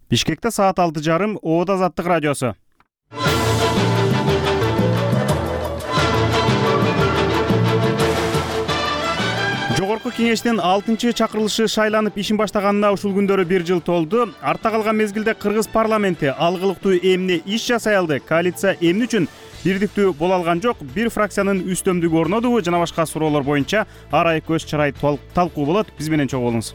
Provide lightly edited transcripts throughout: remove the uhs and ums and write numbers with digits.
Бишкекте саат 6:30 Оот Азаттык радиосу. Жогорку кеңештин 6-чакырылышы шайланып ишин баштаганына ушул күндөрү 1 жыл толду. Артта калган мезгилде Кыргыз парламенти алгылыктуу эмне иш жасай алды? Коалиция эмне үчүн бирдиктүү боло алган жок? Бир фракциянын үстөмдүгү орнодубу? Жана башка суроолор боюнча арай көз чырай талкуу болот. Биз менен чогуу болуңуз.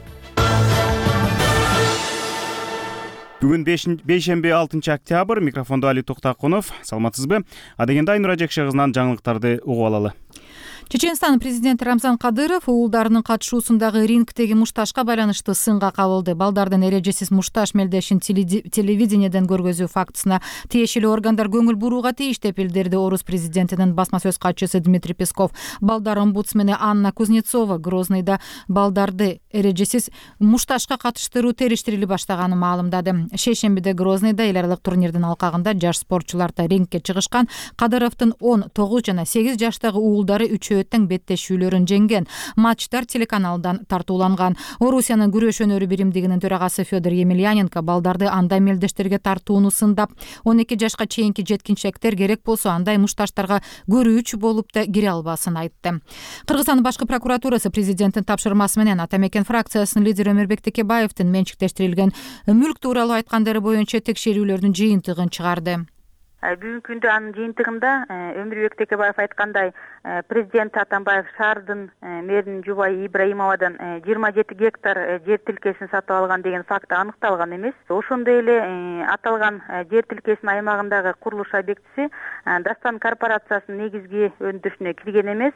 Бүгүн бейшемби 6-октябрь. Микрофондо Али Токтакунов. Саламатсызбы? Адегенде Айнура Жекше кызынан жаңылыктарды угуп алалы. Чеченстан президенти Рамзан Кадыров уулдарынын катышуусундагы рингдеги мушташка байланыштуу сынга кабылды. Балдардын эрежесиз мушташ мелдешин телевидениеден көргөзүү фактысына тиешелүү органдар көңүл бурууга тийиш деп билдирди Орус президентинин басма сөз катчысы Дмитрий Песков. Балдар омбудсмени Анна Кузнецова Грозныйда балдарды эрежесиз мушташка катыштыруу териштириле баштаганын маалымдады. Шейшембиде Грозныйда эл аралык турнирдин алкагында жаш спортчулар да рингке чыгышкан. Кадыровдун 19 жана 8 жаштагы уулдары тең беттешүүлөрүн жеңген. Матчтар телеканалдан тартууланган. Орусиянын күрөш өнөрү биримдигинин төрагасы Федор Емельяненко балдарды андай мелдештерге тартууну сындап, 12 жашка чейинки жеткинчектер керек болсо андай мушташтарга көрүүчү болуп да кире албасын айтты. Кыргызстандын башкы прокуратурасы президенттин тапшырмасы менен Ата Мекен фракциясынын лидери Өмүрбек Текебаевдин менчиктештирилген мүлк тууралуу айткандары боюнча текшерүүлөрдүн жыйынтыгын чыгарды. Бүгүнкү күндө анын жыйынтыгында Өмүрбек Текебаев айткандай, президент Атамбаев шаардын мэринин жубайы Ибраимовадан 27 гектар жер тилкесин сатып алган деген факты аныкталган эмес. Ошондой эле аталган жер тилкесинин аймагындагы курулуш объектиси Дастан корпорациясынын негизги өндүрүшүнө кирген эмес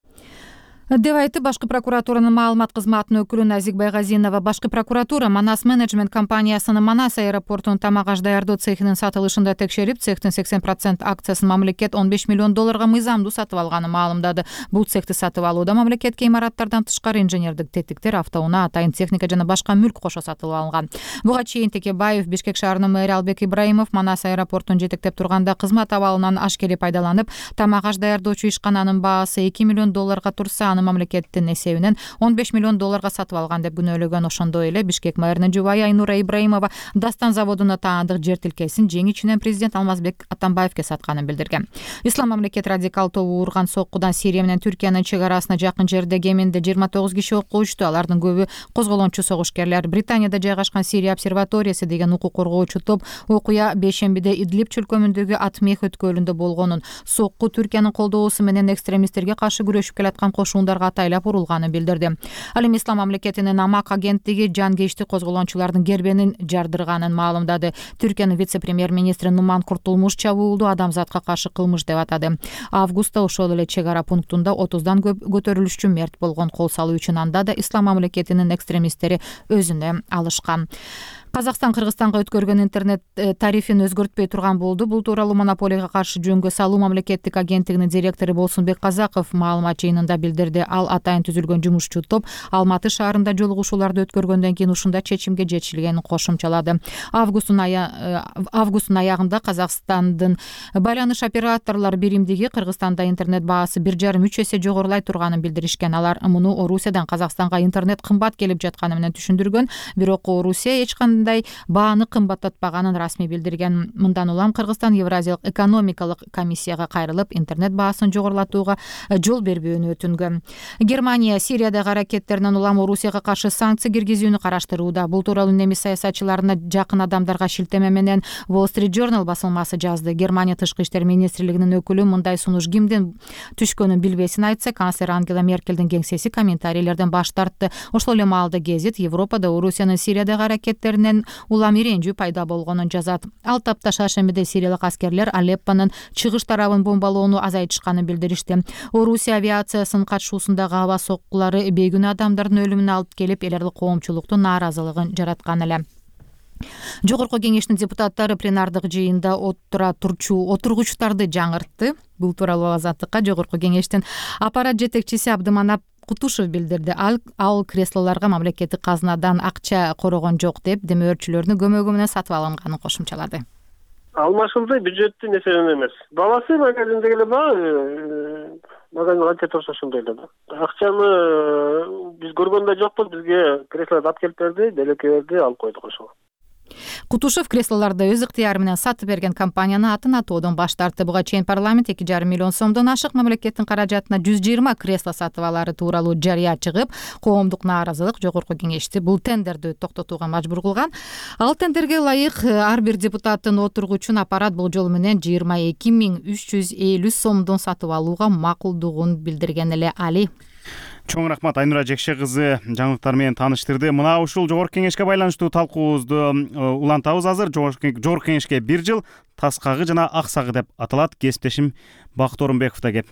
деп айтты башкы прокуратуранын маалымат кызматынын өкүлү Назик Байгазинова. Башкы прокуратура Манас менеджмент компаниясынын Манас аэропортунун тамак аш даярдоо цехинин сатылышында текшерип, цехтин 80% акциясын мамлекет $15 миллион мыйзамдуу сатып алганын маалымдады. Бул цехти сатып алууда мамлекетке имараттардан тышкары инженердик тетиктер, автоунаа, атайын техника жана башка мүлк кошо сатып алынган. Буга чейин Текебаев Бишкек шаарынын мэри Албек Ибраимов Манас аэропортун жетектеп турганда кызмат абалынан ашкере пайдаланып, тамак аш даярдоочу ишкананын баасы $2 миллион турса, мамлекеттин эсебинен $15 миллион сатып алган деп күнөөлөгөн. Ошондой эле Бишкек мэринин жубайы Айнура Ибраимова Дастан заводуна таандык жер тилкесин жеңичинен президент Алмазбек Атамбаевке сатканын билдирген. Ислам мамлекет радикал тобу урган соккудан Сирия менен Түркиянын чек арасына жакын жерде кеминде 29 киши окко учту. Алардын көбү козголончу согушкерлер. Британияда жайгашкан Сирия обсерваториясы деген укук коргоочу топ окуя бейшембиде Идлиб чөлкөмүндөгү Атмех өткөлүндө болгонун, сокку Түркиянын колдоосу менен экстремисттерге каршы күрөшүп келаткан кошундарга атайлап урулганын билдирди. Ал эми Ислам мамлекетинин Амак агенттиги жан козголончулардын кербенин жардырганын маалымдады. Түркиянын вице-премьер-министри Нуман Куртулмуш чабуулду адамзатка каршы кылмыш деп атады. Августта ошол эле чек ара пунктунда 30дан көп көтөрүлүшчү мерт болгон. Кол салуу үчүн анда да Ислам мамлекетинин экстремисттери өзүнө алышкан. Казакстан Кыргызстанга өткөргөн интернет тарифин өзгөртпөй турган болду. Бул тууралуу монополияга каршы жөнгө салуу мамлекеттик агенттигинин директору Болсунбек Казаков маалымат жыйынында билдирди. Ал атайын түзүлгөн жумушчу топ Алматы шаарында жолугушууларды өткөргөндөн кийин ушундай чечимге жетишилгенин кошумчалады. Августтун аягында Казакстандын байланыш операторлор биримдиги Кыргызстанда интернет баасы 1,5-3 эсе жогорулай турганын билдиришкен. Алар муну Орусиядан Казакстанга интернет кымбат келип жатканы менен түшүндүргөн. Бирок Орусия эч бааны кымбаттатпаганын расмий билдирген. Мындан улам Кыргызстан Евразиялык экономикалык комиссияга кайрылып, интернет баасын жогорулатууга жол бербөөнү өтүнгөн. Германия Сириядагы аракеттеринен улам Орусияга каршы санкция киргизүүнү караштырууда. Бул тууралуу немис саясатчыларына жакын адамдарга шилтеме менен Wall Street Journal басылмасы жазды. Германия тышкы иштер министрлигинин өкүлү мындай сунуш кимдин түшкөнүн билбесин айтса, канцлер Ангела Меркелдин кеңсеси комментарийлерден баш тартты. Ошол эле маалда гезит Европада Орусиянын Сириядагы аракеттеринен улам иренжүү пайда болгонун жазат. Ал тапта шаршембиде сириялык аскерлер Алеппонун чыгыш тарабын бомбалоону азайтышканын билдиришти. Орусия авиациясынын катышуусундагы аба соккулары бейгүнөө адамдардын өлүмүнө алып келип, эл аралык коомчулуктун нааразылыгын жараткан эле. Жогорку кеңештин депутаттары пленардык жыйында отура турчу отургучтарды жаңыртты. Бул тууралуу Азаттыкка Жогорку кеңештин аппарат жетекчиси Абдыманап Кутушев билдирди. Ал креслолорго мамлекеттик казынадан акча корогон жок деп, демөөрчүлөрдүн көмөгү менен сатып алынганын кошумчалады. Алмашылды бюджеттин эсебинен эмес. Баласы магазиндеги эле магазин канча турса ошондой эле. Акчаны биз көргөндө жокпуз, бизге кресло алып келип берди, белекке берди, алып койдук ошол. Кутушев креслоларды өз ыктыяры менен сатып берген компаниянын атын атоодон баш тартты. Буга чейин парламент 2,5 миллион сомдон ашык мамлекеттин каражатына 120 кресло сатып алары тууралуу жарыя чыгып, коомдук нааразылык жогорку кеңешти бул тендерди токтотууга мажбур кылган. Ал тендерге ылайык ар бир депутаттын отургучун аппарат бул жол менен 22.350 сомдон сатып алууга макулдугун билдирген эле Али. Чоң рахмат Айнура Жекше кызы жаңылыктар менен тааныштырды. Мына ушул жогорку кеңешке байланыштуу талкуубузду улантабыз азыр. Жогорку кеңешке 1 жыл таскагы жана аксагы деп аталат. Кесиптешим Бакыт Орунбеков да кеп.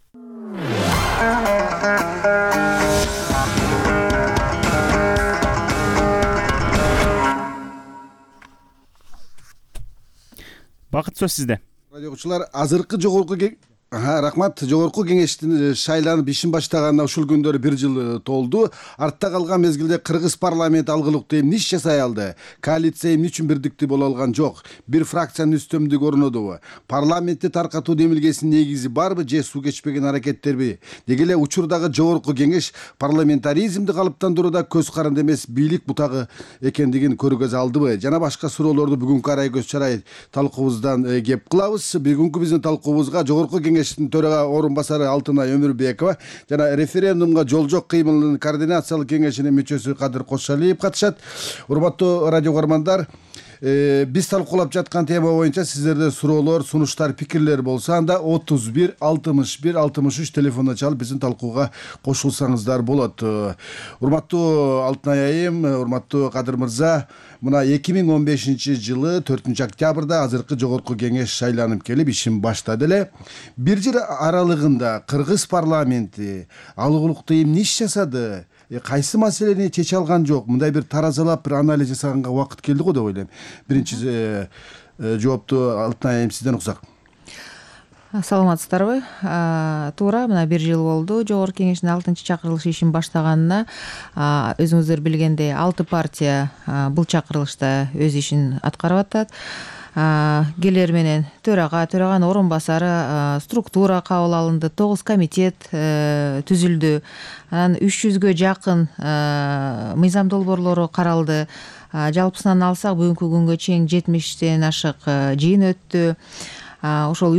Бакыт, сөз сизде. Радиочулар, азыркы жогорку рахмат. Жогорку кеңештин шайланып ишин баштаганына ушул күндөрү 1 жыл толду. Артта калган мезгилде Кыргыз парламенти алгылыктуу эмне иш жасай алды? Коалиция эмне үчүн бирдиктүү боло алган жок? Бир фракциянын үстөмдүгү орнодубу? Парламентти таркатуу демилгесинин негизи барбы же суу кечпеген аракеттерби? Деги эле учурдагы жогорку кеңеш парламентаризмди калыптандырууда көз каранды эмес бийлик бутагы экендигин көргөзө алдыбы? Жана башка суроолорду бүгүнкү арай көз чарай талкуубуздан кеп кылабыз. Бүгүнкү биздин талкуубузга жогорку кеңештин төрага орун басары Алтынай Өмүрбекова жана референдумга жол жок кыймылынын координациялык кеңешинин мүчөсү Кадыр Кошалиев катышат. Урматтуу радио көрөрмандар, биз талкуулап жаткан тема боюнча сиздерде суроолор, сунуштар, пикирлер болсо, анда 31 61 63 телефонуна чалып биздин талкууга кошулсаңыздар болот. Урматтуу Алтынай айым, урматтуу Кадыр мырза, мына 2015-жылы 4-октябрда азыркы жогорку кеңеш шайланып келип ишин баштады эле. 1 жыл аралыгында Кыргыз парламенти алгылыктуу эмне иш жасады? Кайсы маселени чече алган жок? Мындай бир таразалап бир анализ жасаганга убакыт келди го деп ойлойм. Биринчи жоопту Алтынай айым сизден уксак. Саламатсыздарбы? Туура, мына 1 жыл болду жогорку кеңештин 6-чакырылышы ишин баштаганына. Өзүңүздөр билгендей 6 партия бул чакырылышта өз ишин аткарып атат. Келер менен төраганын орун басары, структура кабыл алынды, 9 комитет түзүлдү. Анан 300гө жакын мыйзам долбоорлору каралды. Жалпысынан алсак бүгүнкү күнгө чейин 70тен ашык жыйын өттү. Ошол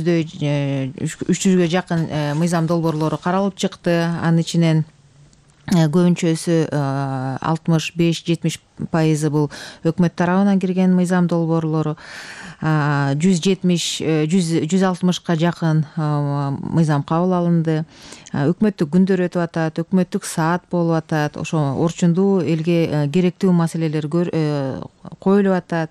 300гө жакын мыйзам долбоорлору каралып чыкты. Анын ичинен көбүнчөсү 65-70% бул өкмөт тарабынан кирген мыйзам долбоорлору. 160-ка жакын мыйзам кабыл алынды. Өкмөттүк күндөр өтүп атат, өкмөттүк саат болуп атат. Ошо орчундуу элге керектүү маселелер коюлуп атат.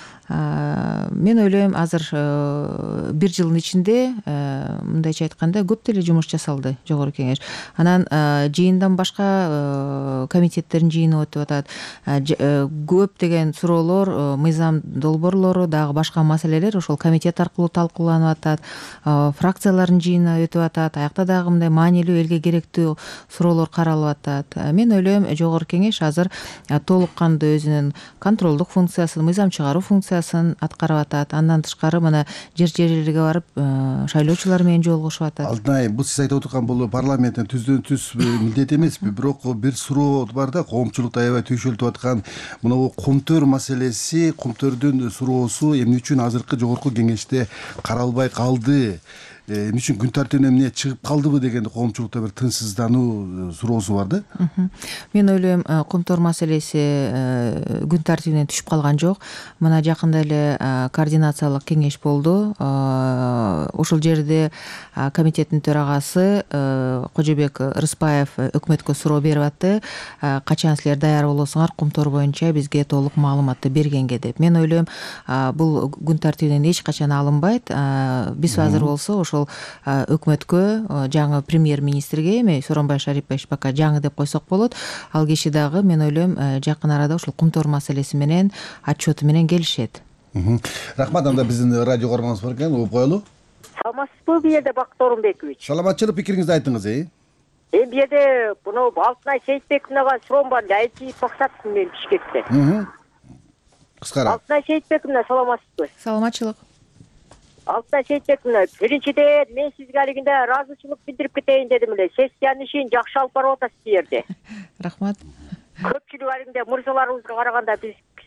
Мен ойлойм, азыр 1 жылдын ичинде мындайча айтканда көп деле жумуш жасалды жогорку кеңеш. Анан жыйындан башка комитеттердин жыйыны өтүп атат. Көп деген суроолор, мыйзам долбоорлору, дагы башка маселелер ошол комитет аркылуу талкууланып атат. Фракциялардын жыйыны өтүп атат. Аякта дагы мындай маанилүү элге керектүү суроолор каралып атат. Мен ойлойм, жогорку кеңеш азыр толук кандуу өзүнүн контролдук функциясын, мыйзам чыгаруу функциясын аткарып атат. Андан тышкары мына жерлерге барып шайлоочулар менен жолугушуп атат. Алтынай, бул сиз айтып отурган бул парламенттин түздөн түз милдети эмеспи? Бирок бир суроо бар да, коомчулукта аябай түйшөлтүп аткан мына бул комтөр маселеси, комтөрдүн суроосу эмне үчүн азыркы жогорку кеңеште каралбай калды? Эмне үчүн күн тартибине эмне чыгып калдыбы деген коомчулукта бир тынчсыздануу суроосу бар да. Мен ойлойм, комтор маселеси күн тартибинен түшүп калган жок. Мына жакында эле координациялык кеңеш болду. Ошол жерде комитеттин төрагасы Кожобек Рыспаев өкмөткө суроо берип атты. Качан силер даяр болосуңар, комтор боюнча бизге толук маалыматты бергенге деп. Мен ойлойм, бул күн тартибинен эч качан алынбайт. Биз азыр болсо ошол өкмөткө, жаңы премьер-министрге, эми Сооронбай Шарипович пока жаңы деп койсок болот. Ал киши дагы, мен ойлойм, жакын арада ошол комтор маселеси менен, отчету менен келишет. Рахмат, анда биздин радио көрөрманыбыз бар экен, угуп коелу. Саламатсызбы, бу жерде Бакыт Орунбекович. Саламатчылык, пикириңизди айтыңыз. Бу жерде буну Алтынай Сейитбековнага суроом бар, айти токсаттым мен Бишкекте. Кыскара. Алтынай Сейитбековна, саламатсызбы? Саламатчылык. Алтынай Сейитбековна, биринчиден мен сизге алигинде ыраазычылык билдирип кетейин дедим эле. Сессиянын ишин жакшы алып барып атасыз силерде. Рахмат. Көпчүлүк алигинде мырзаларыбызга караганда сиз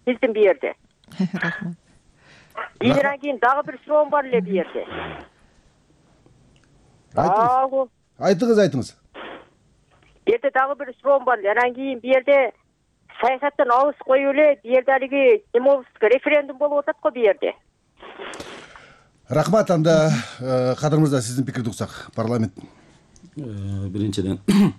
биздин бу жерде. Рахмат. Биринен кийин дагы бир суроом бар эле бу жерде. Айтыңыз. Бу жерде дагы бир суроом бар эле. Анан кийин бу жерде саясаттан алыс коюп эле, бу жерде алиги демократик референдум болуп атат го бу жерде. Рахмат, анда Кадыр мырза, сиздин пикирди уксак. Парламент биринчиден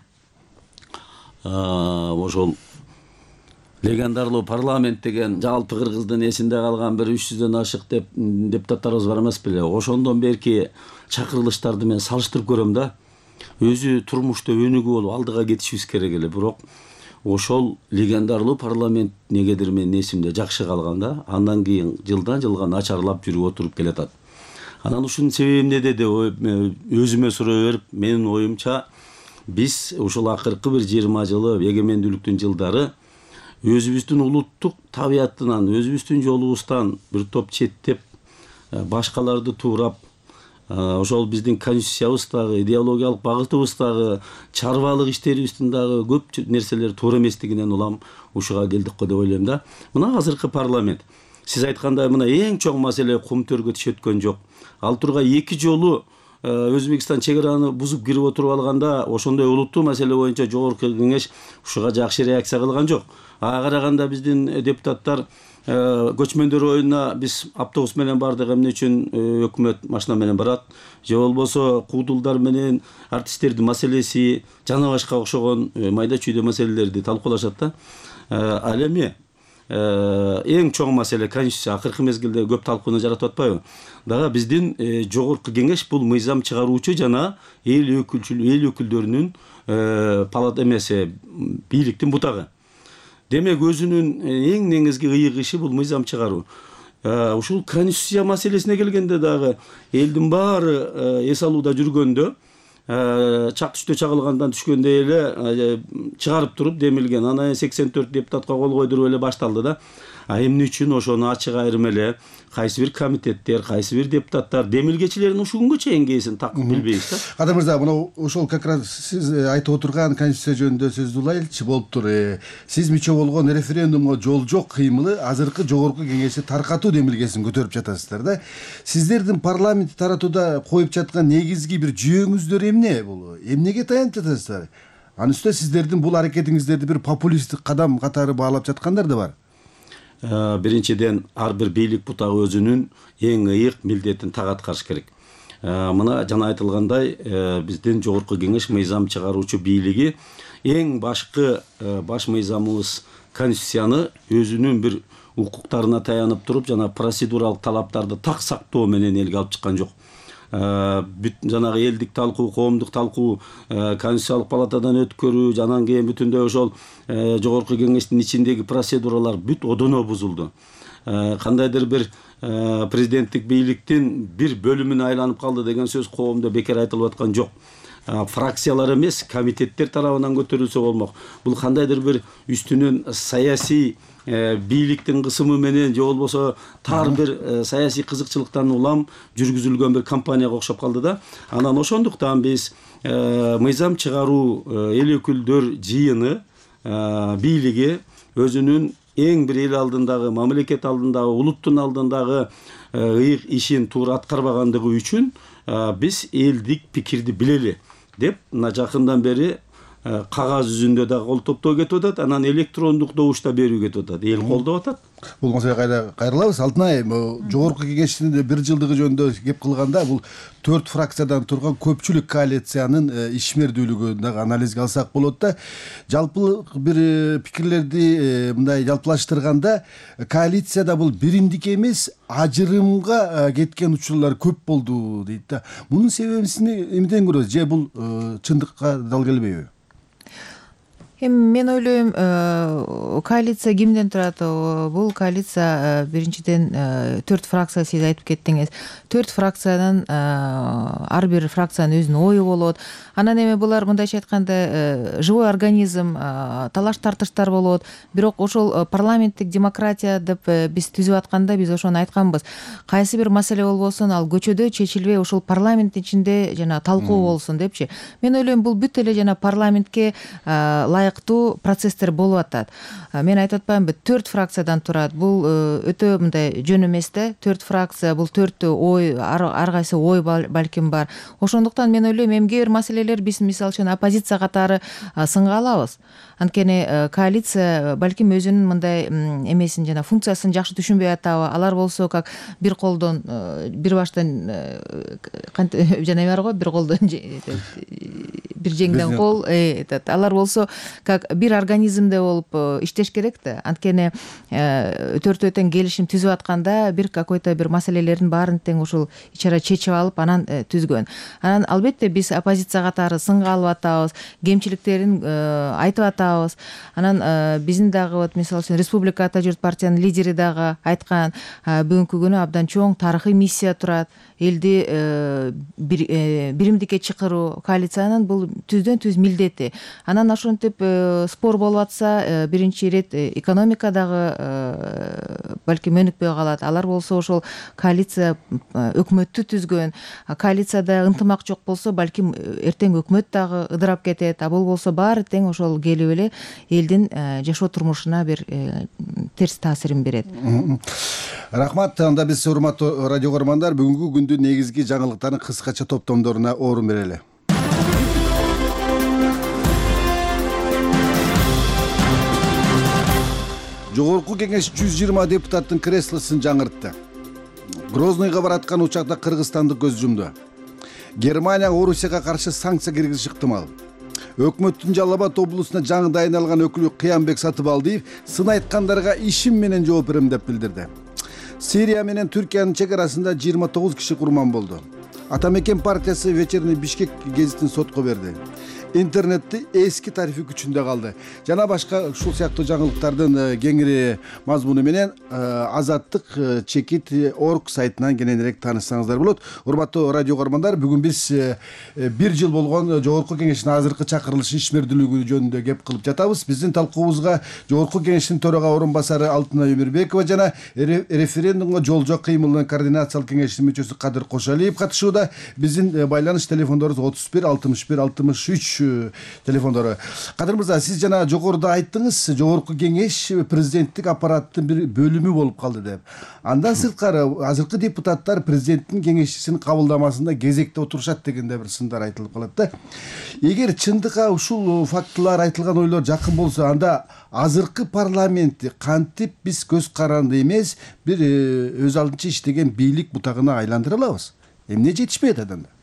ошол легендарлуу парламент деген жалпы кыргыздын эсинде калган бир 300дөн ашык депутаттарыбыз бар эмес беле. Ошондон берки чакырылыштарды мен салыштырып көрөм да. Өзү турмушта өнүгүү болуп алдыга кетишибиз керек эле. Бирок ошол легендарлуу парламент негедир менин эсимде жакшы калган да. Андан кийин жылдан жылга начарлап жүрүп отуруп келатат. Анан ушунун себеби эмнеде деп өзүмө суроо берип, менин оюмча биз ушул акыркы бир 20 жылы эгемендүүлүктүн жылдары өзүбүздүн улуттук табиятынан, өзүбүздүн жолубуздан бир топ четтеп, башкаларды туурап, ошол биздин конституциябыздагы, идеологиялык багытыбыздагы, чарбалык иштерибиздин дагы көп нерселер туура эместигинен улам ушуга келдик го деп ойлойм да. Мына азыркы парламент, сиз айткандай, мына эң чоң маселе кум төргө тиш өткөн жок. Ал тургай 2 жолу Өзбекстан чек-араны бузуп кирип отуруп алганда, ошондой улуттуу маселе боюнча жогорку кеңеш ушуга жакшы реакция кылган жок. Ага караганда биздин депутаттар көчмөндөр оюна биз автобус менен бардык, эмне үчүн өкмөт машина менен барат, же болбосо куудулдар менен артисттердин маселеси, жана башка окшогон майда чүйдө маселелерди талкуулашат да. Ал эми эң чоң маселе конституция акыркы мезгилде көп талкууну жаратып атпайбы? Дагы биздин жогорку кеңеш бул мыйзам чыгаруучу жана эл өкүлдөрүнүн палата эмеси, бийликтин бутагы. Демек өзүнүн эң негизги ыйык иши бул мыйзам чыгаруу. Ушул конституция маселесине келгенде дагы элдин баары эс алууда жүргөндө, чак түштө чагылгандан түшкөндө эле чыгарып туруп демилген. Анан 84 депутатка кол койдуруп эле башталды да. Эмне үчүн ошону ачык айрым эле кайсы бир комитеттер, кайсы бир депутаттар демилгечилерин ушул күнгө чейин кейсин такып билбейбиз да. Кадыр мырза, мына ошол как раз сиз айтып отурган конституция жөнүндө сөз улайлычы болуптур. Сиз мичөө болгон референдумга жол жок кыймылы азыркы жогорку кеңешти таркатуу демилгесин көтөрүп жатасыздар да. Сиздердин парламентти таратууда коюп жаткан негизги бир жүйөңүздөр эмне бул? Эмнеге таянып жатасыздар? Анын үстүнө сиздердин бул аракетиңиздерди бир популисттик кадам катары баалап жаткандар да бар. Биринчиден ар бир бийлик бутагы өзүнүн эң ыйык милдетин так аткарыш керек. Мына жана айтылгандай, биздин жогорку кеңеш мыйзам чыгаруучу бийлиги эң башкы баш мыйзамыбыз конституцияны өзүнүн бир укуктарына таянып туруп, жана процедуралык талаптарды так сактоо менен элге алып чыккан жок. Жанагы элдик талкуу, коомдук талкуу, конституциялык палатадан өткөрүү, жанан кийин бүтүндөй ошол жогорку кеңештин ичиндеги процедуралар бүт одоно бузулду. Кандайдыр бир президенттик бийликтин бир бөлүмүнө айланып калды деген сөз коомдо бекер айтылып аткан жок. Фракциялар эмес, комитеттер тарабынан көтөрүлсө болмок. Бул кандайдыр бир үстүнөн саясий бийликтин кысымы менен, же болбосо тар бир саясий кызыкчылыктан улам жүргүзүлгөн бир кампанияга окшоп калды да. Анан ошондуктан биз мыйзам чыгаруу эл өкүлдөр жыйыны бийлиги өзүнүн эң бир эл алдындагы, мамлекет алдындагы, улуттун алдындагы ыйык ишин туура аткарбагандыгы үчүн биз элдик пикирди билели деп жакындан бери кагаз жүзүндө да кол топтоо кетип атат, анан электрондук добушта берүү кетип атат. Эл колдоп атат. Бул маселеге кайрылабыз. Алтынай, жогорку кеңештин бир жылдыгы жөнүндө кеп кылганда, бул 4 фракциядан турган көпчүлүк коалициянын ишмердүүлүгүн дагы анализге алсак болот да. Жалпы бир пикирлерди мындай жалпылаштырганда, коалицияда бул биримдик эмес, ажырымга кеткен учурлар көп болду дейт да. Мунун себебин эмнеден көрөсүз? Же бул чындыкка дал келбейби? Мен ойлойм, коалиция кимден турат? Бул коалиция биринчиден 4 фракция, сиз айтып кеттиңиз. 4 фракциядан ар бир фракциянын өзүнүн ою болот. Анан эми булар мындайча айтканда живой организм, талаш тартыштар болот. Бирок ошол парламенттик демократия деп биз түзүп атканда биз ошону айтканбыз. Кайсы бир маселе болбосун, ал көчөдө чечилбей ошол парламент ичинде жана талкуу болсун депчи. Мен ойлойм, бул бүт эле жана парламентке лайык сыяктуу процесстер болуп атат. Мен айтып атпаймынбы, 4 фракциядан турат. Бул өтө мындай жөн эмес да. 4 фракция, бул 4 ой, ар кайсы ой балким бар. Ошондуктан мен ойлойм, эмне бир маселелер биз мисалы үчүн оппозиция катары сынга алабыз. Анткени коалиция балким өзүнүн мындай эмесин жана функциясын жакшы түшүнбөй атабы. Алар болсо как бир колдон бир баштан жана бар го, бир колдон бир жеңден кол айтат. Алар болсо как бир организмде болуп иштеш керек да. Анткени төртөө тең келишим түзүп атканда бир какой-то бир маселелердин баарын тең ушул ичара чечип алып анан түзгөн. Анан албетте биз оппозиция катары сынга алып атабыз, кемчиликтерин айтып атабыз. Анан биздин дагы вот мисалы үчүн Республика Ата журт партиянын лидери дагы айткан, бүгүнкү күнү абдан чоң тарыхый миссия турат. Элди биримдикке чакыруу коалициянын бул түздөн түз милдети. Анан ошентип спор болуп атса, биринчи ирет экономикадагы балким өнүкпөй калат. Алар болсо ошол коалиция өкмөттү түзгөн. Коалицияда ынтымак жок болсо, балким эртең өкмөт дагы ыдырап кетет. А бул болсо баары тең ошол келип эле элдин жашоо турмушуна бир терс таасирин берет. Рахмат. Анда биз урматтуу радио көрөрмандар, бүгүнкү күндүн негизги жаңылыктарын кыскача топтомдоруна орун берели. Жогорку кеңеш 120 депутаттын креслосын жаңыртты. Грозныйга бараткан учакта Кыргызстанды көз жумду. Германия Орусияга каршы санкция киргизиши ыктымал. Өкмөттүн Жалал Абад облусуна жаңы дайындалган өкүлү Кыянбек Сатыбалдиев сын айткандарга ишим менен жооп берем деп билдирди. Сирия менен Түркиянын чек арасында 29 киши курман болду. Атамекен партиясы Вечерний Бишкек гезитин сотко берди. Интернетти эски тарифи күчүндө калды. Жана башка ушул сыяктуу жаңылыктардын кеңири мазмуну менен azattik.org сайтынан кененирээк таанышсаңыздар болот. Урматтуу радио көрөрмандар, бүгүн биз бир жыл болгон Жогорку кеңештин азыркы чакырылышы ишмердүүлүгү жөнүндө кеп кылып жатабыз. Биздин талкуубузга Жогорку кеңештин төрага орун басары Алтынай Өмүрбекова жана референдумга жол жок кыймылынын координациялык кеңешинин мүчөсү Кадыр Кошалиев катышууда. Биздин байланыш телефондорубуз 31 61 63 телефондору. Кадыр мырза, сиз жана жогоруда айттыңыз, Жогорку кеңеш президенттик аппараттын бир бөлүмү болуп калды деп. Андан сырткары азыркы депутаттар президенттин кеңешчисин кабылдамасында кезекте отурушат дегенде бир сындар айтылып калат да. Эгер чындыкка ушул фактылар айтылган ойлор жакын болсо, анда азыркы парламентти кантип биз көз каранды эмес, бир өз алдынча иштеген бийлик бутагына айландыра алабыз? Эмне жетишпей атат анда?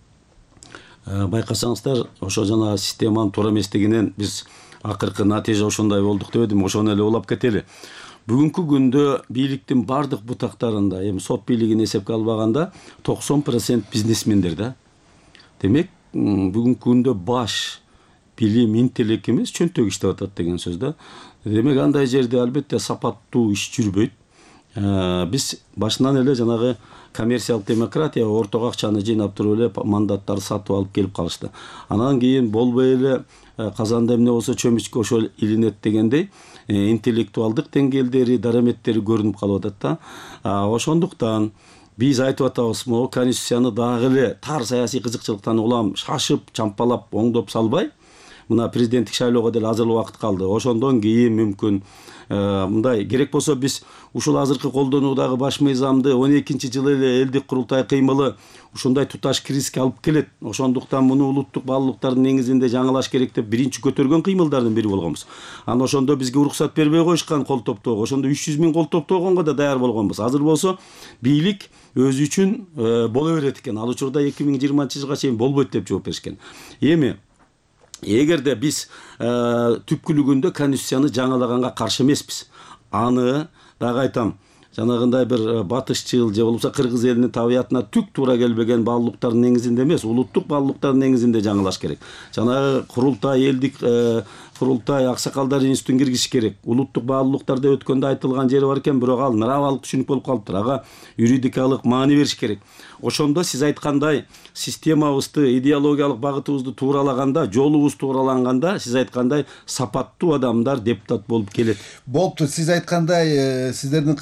Байкасаңыздар, ошо жана системанын туура эместигинен биз акыркы натыйжа ошондой болдук деп эдим, ошону эле улап кетели. Бүгүнкү күндө бийликтин бардык бутактарында, эми сот бийлигин эсепке албаганда 90% бизнесмендер да. Демек, бүгүнкү күндө баш билим, интеллект эмес, чөнтөк иштеп атат деген сөз да. Демек, андай жерде албетте сапаттуу иш жүрбөйт. Биз башынан эле жанагы коммерциялык демократия, ортого акчаны жыйнап туруп эле мандаттарды сатып алып келип калышты. Анан кийин болбой эле казанда эмне болсо чөмүчкө ошол илинет дегендей, интеллектуалдык деңгээлдери, дараметтери көрүнүп калып атат да. Ошондуктан биз айтып атабыз, могу конституцияны дагы эле тар саясий кызыкчылыктан улам шашып, чампалап, оңдоп салбай, мына президенттик шайлоого деле азыр убакыт калды. Ошондон кийин мүмкүн мындай керек болсо биз ушул азыркы колдонуудагы баш мыйзамды 12-жылы эле элдик курултай кыймылы ушундай туташ кризиске алып келет. Ошондуктан муну улуттук баалуулуктардын негизинде жаңылаш керек деп биринчи көтөргөн кыймылдардын бири болгонбуз. Анан ошондо бизге уруксат бербей коюшкан кол топтоого, ошондо 300 000 кол топтогонго да даяр болгонбуз. Азыр болсо бийлик өзү үчүн боло берет экен. Ал учурда 2020-жылга чейин болбойт деп жооп беришкен. Эми эгерде биз түпкүлүгүндө конституцияны жаңалаганга каршы эмеспиз. Аны дагы айтам, жанагындай бир батышчыл же болбосо кыргыз элинин табиятына түк туура келбеген баалуулуктардын негизинде эмес, улуттук баалуулуктардын негизинде жаңылаш керек. Жанагы курултай, элдик курултай, аксакалдар институтун киргизиш керек. Улуттук баалуулуктар деп өткөндө айтылган жери бар экен, бирок ал нравалык түшүнүк болуп калыптыр. Ага юридикалык маани бериш керек. Ошондо сиз айткандай системабызды, идеологиялык багытыбызды тууралаганда, жолубуз туураланганда, сиз айткандай сапаттуу адамдар депутат болуп келет. Болупту. Сиз айткандай сиздердин кыймылдын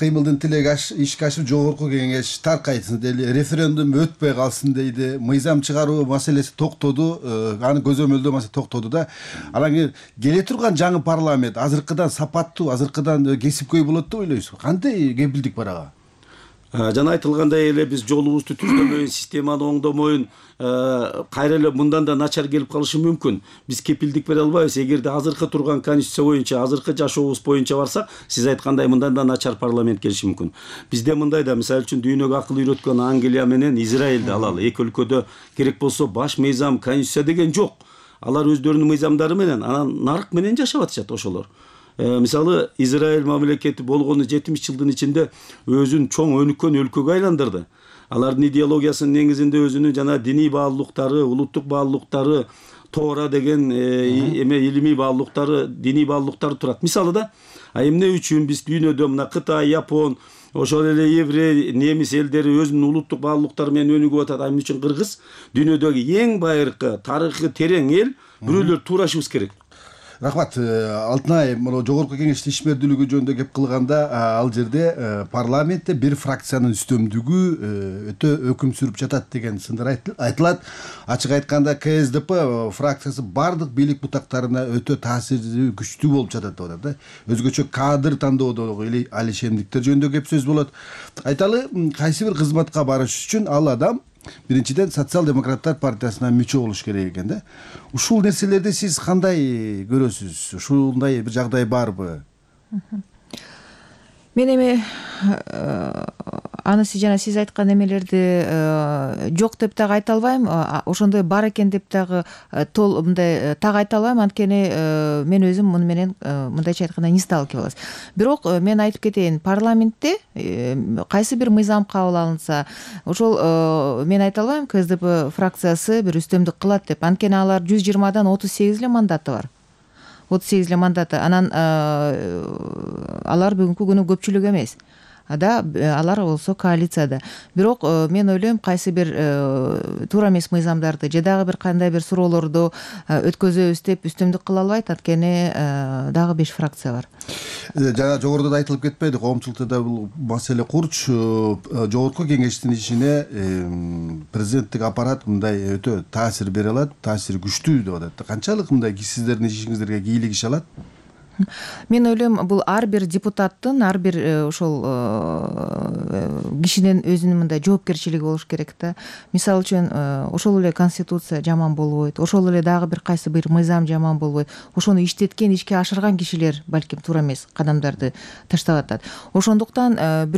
парламент эле ишке ашып жогорку кеңеш таркайсын дейли, референдум өтпөй калсын дейди, мыйзам чыгаруу маселеси токтоду, аны көзөмөлдөө маселе токтоду да. Анан келе турган жаңы парламент азыркыдан сапаттуу, азыркыдан кесипкөй болот деп ойлойсузбу? Кандай кепилдик бар ага? Жана айтылгандай эле биз жолубузду түздөмөйүн, системаны оңдомоюн, кайра эле мындан да начар келип калышы мүмкүн. Биз кепилдик бере албайбыз. Эгерде азыркы турган конституция боюнча, азыркы жашообуз боюнча барсак, сиз айткандай мындан да начар парламент келиши мүмкүн. Бизде мындай да, мисалы үчүн дүйнөгө акыл үйрөткөн Англия менен Израилди алалы. Эки өлкөдө керек болсо баш мыйзам, конституция деген жок. Алар өздөрүнүн мыйзамдары менен, анан нарк менен жашап атышат ошолор. Мисалы Израиль мамлекети болгону 70 жылдын ичинде өзүн чоң өнүккөн өлкөгө айландырды. Алардын идеологиясынын негизинде өзүнүн жана диний баалуулуктары, улуттук баалуулуктары, Тора деген илимий баалуулуктары, диний баалуулуктары турат. Мисалы да, эмне үчүн биз дүйнөдө мына Кытай, Япон, ошол эле еврей, немис элдери өзүнүн улуттук баалуулуктары менен өнүгүп атат, эмне үчүн кыргыз дүйнөдөгү эң байыркы, тарыхы терең эл, бирөөлөр туурашыбыз керек. Рахмат. Алтынай, жогорку кеңештин ишмердүүлүгү жөнүндө кеп кылганда, ал жерде парламентте бир фракциянын үстөмдүгү өтө өкүм сүрүп жатат деген сындар айтылат. Ачык айтканда КСДП фракциясы бардык бийлик бутактарына өтө таасирдүү, күчтүү болуп жатат деп атат. Өзгөчө кадр тандоодогу алишемдиктер жөнүндө кеп сөз болот. Айталы, кайсы бир кызматка барыш үчүн ал адам биринчиден социал-демократтар партиясына мүчө болуш керек экен да. Ушул нерселерди сиз кандай көрөсүз? Ушундай бир жагдай барбы? Мен эми аны жана сиз айткан эмелерди жок деп дагы айта албайм, ошондой бар экен деп дагы мындай так айта албайм, анткени мен өзүм муну менен мындайча айтканда не сталкивалась. Бирок мен айтып кетейин, парламентте кайсы бир мыйзам кабыл алынса, ошол мен айта албайм КСДП фракциясы бир үстөмдүк кылат деп, анткени алар 120дан 38 эле мандаты бар. 38 эле мандаты. Анан алар бүгүнкү күнү көпчүлүк эмес. Алар болсо коалицияда. Бирок мен ойлойм, кайсы бир туура эмес мыйзамдарды же дагы бир кандай бир суроолорду өткөзөбүз деп үстөмдүк кыла албайт, анткени дагы 5 фракция бар. Жана жогоруда да айтылып кетпейди, коомчулукта да бул маселе курч. Жогорку кеңештин ишине президенттик аппарат мындай өтө таасир бере алат, таасири күчтүү деп атат. Канчалык мындай сиздердин ишиңиздерге кийлик иш алат? Мен ойлойм, бул ар бир депутаттын, ар бир ошол кишинин өзүнүн мындай жоопкерчилиги болуш керек да. Мисалы үчүн, ошол эле конституция жаман болбойт, ошол эле дагы бир кайсы бир мыйзам жаман болбойт. Ошону иштеткен, ишке ашырган кишилер балким туура эмес кадамдарды таштап атат. Ошондуктан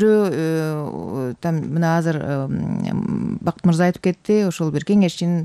бирөө мына азыр Бакыт мырза айтып кетти, ошол бир кеңештин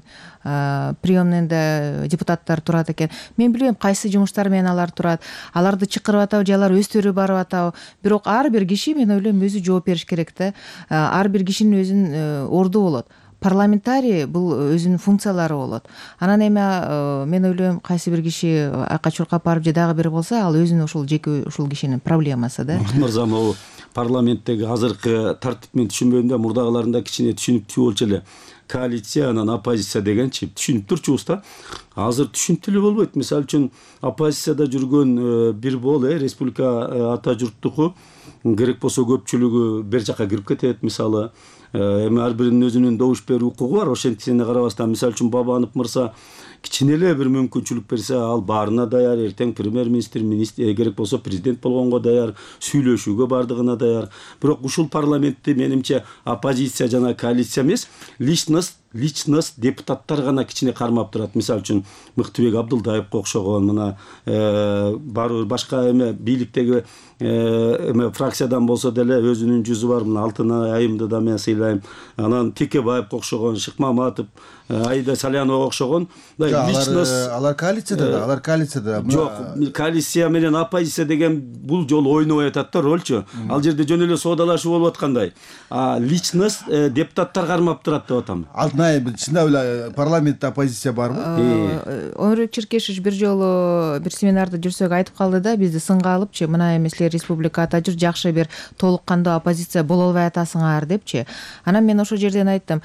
приемныйда депутаттар турат экен. Мен билбейм кайсы жумуштар менен алар турат. Аларды чакырып атабы же алар өздөрү барып атабы. Бирок ар бир киши, мен ойлойм, өзү жооп бериш керек да. Ар бир кишинин өзүнүн орду болот. Парламентарий бул өзүнүн функциялары болот. Анан эми мен ойлойм, кайсы бир киши айка чуркап барып же дагы бир болсо, ал өзүнүн ошол жеке ушул кишинин проблемасы да. Мырза, могу парламенттеги азыркы тартип мен түшүнбөйм да, мурдагыларында кичине түшүнүктүү болчу эле. Коалиция, анан оппозиция дегенчи түшүнүп турчубуз да. Азыр түшүнүктүү эле болбойт. Мисалы үчүн оппозицияда жүргөн бир бол, республика ата журттуку керек болсо көпчүлүгү бер жака кирип кетет. Мисалы эми ар биринин өзүнүн добуш берүү укугу бар. Ошентисине карабастан, мисалы үчүн Бабанов мырза кичине эле бир мүмкүнчүлүк берсе, ал баарына даяр, эртең премьер-министр, керек болсо президент болгонго даяр, сүйлөшүүгө бардыгына даяр. Бирок ушул парламентти менимче оппозиция жана коалиция эмес, личность депутаттар гана кичине кармап турат. Мисалы үчүн Мыктыбек Абдылдаевге окшогон, мына бар башка эме бийликтеги фракциядан болсо деле өзүнүн жүзү бар. Мына Алтынай айымды да мен сыйлайм. Анан Текебаевге окшогон, Шыкмаматов, Аида Саляновага окшогон. Алар коалицияда. Жок, коалиция менен оппозиция деген бул жолу ойнобой атат да ролчу. Ал жерде жөн эле соодалашуу болуп аткандай. Личность депутаттар кармап турат деп атам. Алтынай, чындап эле парламентте оппозиция барбы? Өмүрбек Черкешевич бир жолу бир семинарда жүрсөк айтып калды да, бизди сынга алыпчы, мына эмеслер республика ата жур жакшы бир толук кандуу оппозиция боло албай атасыңар депчи. Анан мен ошол жерден айттым,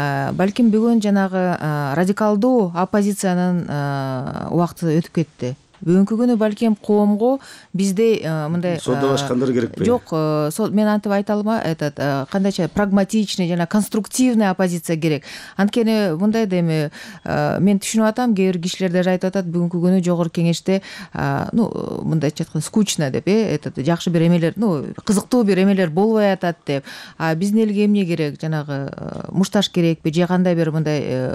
балким бүгүн жанагы радикалдуу оппозициянын убакыты өтүп кетти. бүгүнкү күнү балким коомго бизде мындай содалашкандар керекпи? Жок, мен антип айта алмайм. Этот кандайча прагматичный жана конструктивный оппозиция керек. Анткени мындай да эми мен түшүнүп атам, кээ бир кишилер даже айтып атат бүгүнкү күнү жогорку кеңеште мындайча айтканда скучно деп, этот жакшы бир эмелер, кызыктуу бир эмелер болбой атат деп. Биздин элге эмне керек? Жанагы мушташ керекпи же кандай бир мындай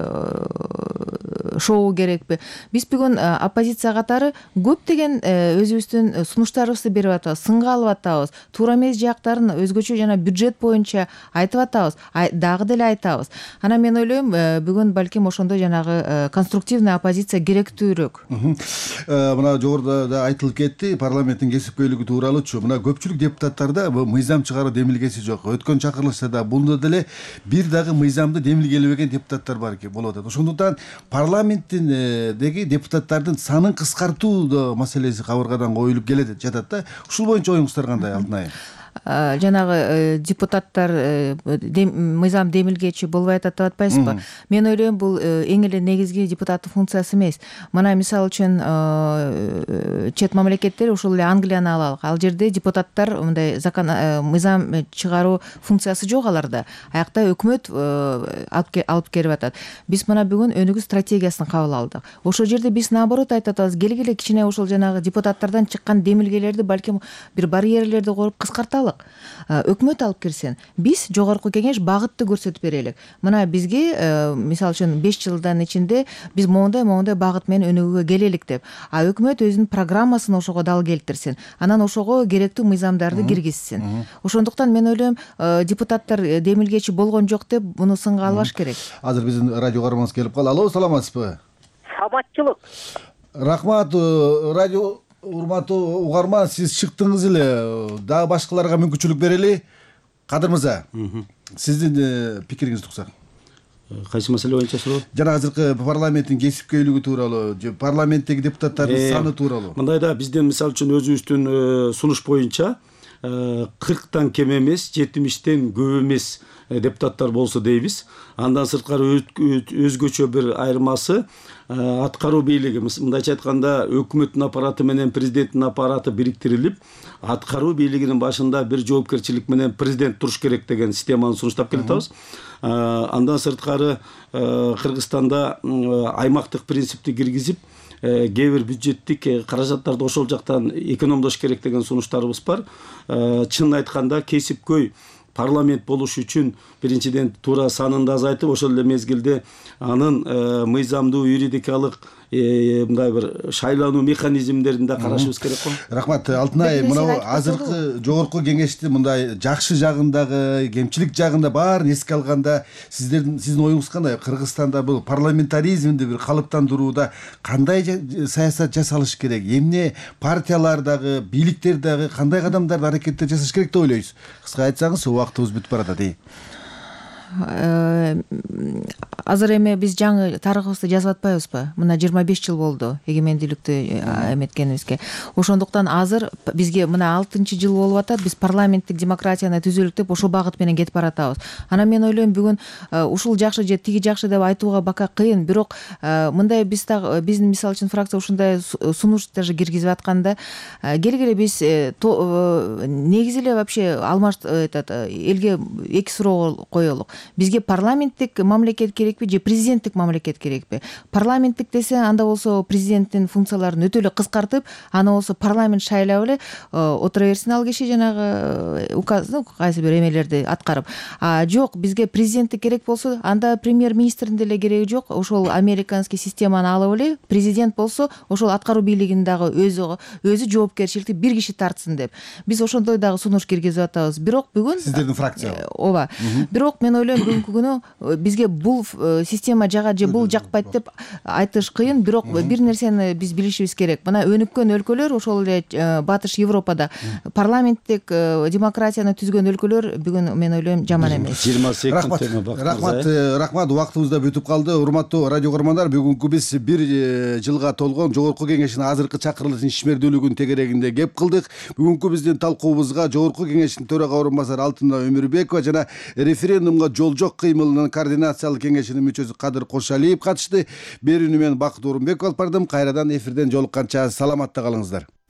шоу керекпи? Биз бүгүн оппозиция катары көптөгөн өзүбүздүн сунуштарыбызды берип атабыз, сынга алып атабыз, туура эмес жактарын өзгөчө жана бюджет боюнча айтып атабыз, дагы деле айтабыз. Анан мен ойлойм, бүгүн балким ошондой жанагы конструктивный оппозиция керектүүрөөк. Мына жогоруда да айтылып кетти, парламенттин кесипкөйлүгү тууралуучу. Мына көпчүлүк депутаттарда мыйзам чыгаруу демилгеси жок. Өткөн чакырылышта бунда деле бир дагы мыйзамды демилгелебеген депутаттар бар экен, болуп атат. Ошондуктан парламенттиндеги депутаттардын санын кыскартуу маселеси кабыргадан коюлуп келет жатат да. Ушул боюнча оюңуздар кандай, Алтынай? Жанагы депутаттар мыйзам демилгечи болбой атат деп атпайсызбы? Мен ойлойм, бул эң эле негизги депутаттын функциясы эмес. Мына мисалы үчүн чет мамлекеттер, ушул эле Англияны алалык. Ал жерде депутаттар мындай закон мыйзам чыгаруу функциясы жок аларда. Аякта өкмөт алып келип атат. Биз мына бүгүн өнүгүү стратегиясын кабыл алдык. Ошол жерде биз наоборот айтып атабыз, келгиле кичине ошол жанагы депутаттардан чыккан демилгелерди балким бир барьерлерди коюп кыскарталы. Өкмөт алып келсин. Биз жогорку кеңеш багытты көрсөтүп берелик. Мына бизге мисалы үчүн 5 жылдан ичинде биз моундай багыт менен өнүгүүгө келелик деп. Өкмөт өзүнүн программасын ошого дал келтирсин. Анан ошого керектүү мыйзамдарды киргизсин. Ошондуктан мен ойлойм, депутаттар демилгечи болгон жок деп муну сынга албаш керек. Азыр биздин радио каарманыбыз келип калды. Алло, саламатсызбы? Саламатчылык. Рахмат. Радио урматтуу угарман, сиз чыктыңыз эле. Дагы башкаларга мүмкүнчүлүк берели. Кадыр мырза, сиздин пикириңизди уксак. Кайсы маселе боюнча суроо? Жана азыркы парламенттин кесипкөйлүгү тууралуу же парламенттеги депутаттардын саны тууралуу. Мындай да, бизден мисалы үчүн өзүбүздүн сунуш боюнча 40тан кем эмес, 70тен көп эмес депутаттар болсо дейбиз. Андан сырткары өзгөчө бир айырмасы аткаруу бийлиги. Мындайча айтканда, өкмөттүн аппараты менен президенттин аппараты бириктирилип, аткаруу бийлигинин башында бир жоопкерчилик менен президент туруш керек деген системаны сунуштап келатабыз. Андан сырткары Кыргызстанда аймактык принципти киргизип, кээ бир бюджеттик каражаттарды ошол жактан экономдош керек деген сунуштарыбыз бар. Чынын айтканда, кесипкөй парламент болуш үчүн биринчиден туура санын да азайтып, ошол эле мезгилде анын мыйзамдуу юридикалык мындай бир шайлануу механизмдерин да карашыбыз керек го. Рахмат, Алтынай. Мына азыркы жогорку кеңешти мындай жакшы жагындагы, кемчилик жагында баарын эске алганда, сиздин оюңуз кандай? Кыргызстанда бул парламентаризмди бир калыптандырууда кандай саясат жасалыш керек? Эмне партиялар дагы, бийликтер дагы кандай кадамдарды, аракеттер жасаш керек деп ойлойсуз? Кыска айтсаңыз, убактыбыз бүтүп барат ди. Азыр эми биз жаңы тарыхыбызды жазып атпайбызбы? Мына 25 жыл болду эгемендүүлүктү эметкенибизге. Ошондуктан азыр бизге мына 6-жыл болуп атат, биз парламенттик демократияны түзөлүк деп ошол багыт менен кетип баратабыз. Анан мен ойлойм, бүгүн ушул жакшы же тиги жакшы деп айтууга бака кыйын, бирок мындай биздин мисалы үчүн фракция ушундай сунуш даже киргизип атканда, келгиле биз негизи эле вообще элге эки суроо коелук. Бизге парламенттик мамлекет керекпи же президенттик мамлекет керекпи? Парламенттик десе, анда болсо президенттин функцияларын өтө эле кыскартып, аны болсо парламент шайлап эле отура берсин ал киши жанагы указды кайсы бир эмелерди аткарып. Жок, бизге президенттик керек болсо, анда премьер-министрдин деле кереги жок. Ошол американский системаны алып эле, президент болсо ошол аткаруу бийлигин дагы өзү жоопкерчиликти бир киши тартсын деп. Биз ошондой дагы сунуш киргизип атабыз. Бирок бүгүн сиздердин фракция. Ооба. Бирок мен ойлойм, бүгүнкү күнү бизге бул система жагат же бул жакпайт деп айтыш кыйын, бирок бир нерсени биз билишибиз керек. Мына өнүккөн өлкөлөр, ошол эле Батыш Европада парламенттик демократияны түзгөн өлкөлөр бүгүн мен ойлойм жаман эмес. 20 секунд тема бактыбыз. Рахмат, убактыбыз да бүтүп калды. Урматтуу радио көрмандар, бүгүнкү биз 1 жылга толгон жогорку кеңештин азыркы чакырылышынын ишмердүүлүгүнүн тегерегинде кеп кылдык. Бүгүнкү биздин талкуубузга жогорку кеңештин төрага орун басары Алтынай Өмүрбекова жана референдумга жол жок кыймылынын координациялык кеңешинин мүчөсү Кадыр Кошалиев катышты. Берүүнү мен Бакыт Орунбеков алып бардым. Кайрадан эфирден жолукканча саламатта калыңыздар.